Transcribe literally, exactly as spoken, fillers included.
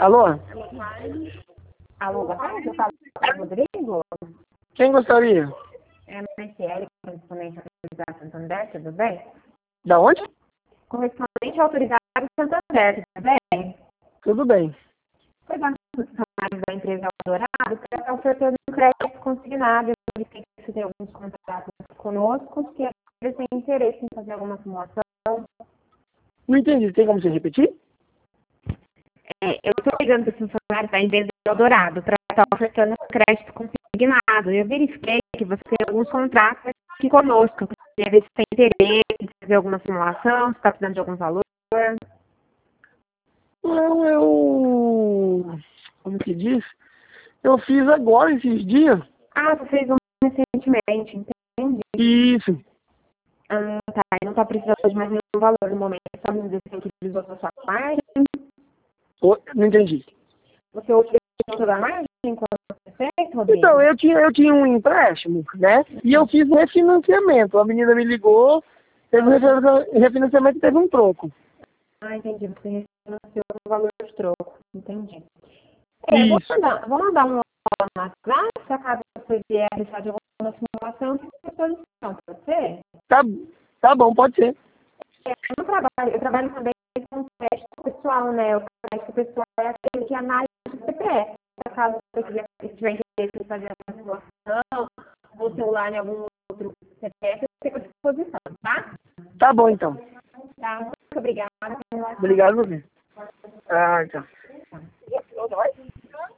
Alô? Alô, boa tarde, eu falo com o Rodrigo. Quem gostaria? É a Marciele, correspondente autorizado Santander, tudo bem? Da onde? Correspondente autorizado Santander, tudo bem? Tudo bem. Foi bom os funcionários da empresa Eldorado para estar ofertando um crédito consignado. Eu verifiquei que você tem alguns contratos conosco, que eles têm interesse em fazer alguma simulação. Não entendi. Tem como você repetir? É, eu estou ligando para os funcionários da empresa Eldorado para estar ofertando um crédito consignado. Eu verifiquei que você tem alguns contratos aqui conosco. Eu queria ver se tem interesse em fazer alguma simulação, se está precisando de algum valor. Não, eu... Como que diz? Eu fiz agora, esses dias. Ah, você fez um recentemente, entendi. Isso. Ah, tá, não está precisando de mais nenhum valor no momento. Só me dizer se você utilizou a sua margem. Ô, não entendi. Você utilizou toda a margem enquanto você fez, Rodrigo? Então, eu tinha, eu tinha um empréstimo, né? E eu fiz um refinanciamento. A menina me ligou, teve um refi- refinanciamento e teve um troco. Ah, entendi. Você refinanciou o valor de troco. Entendi. É, eu vou Isso. mandar, vou mandar um áudio no WhatsApp, se acaso você vier precisar de alguma simulação, fica à disposição, pode ser? Tá, tá bom, pode ser. É, eu não trabalho, eu trabalho também com crédito pessoal, né? O crédito pessoal é aquele que analisa o C P F. Se acaso você quiser, se tiver interesse em fazer alguma simulação, ou celular em algum outro C P F, eu fico à disposição, tá? Tá bom, então. Tá, muito obrigada. Obrigado, você. Ah, então.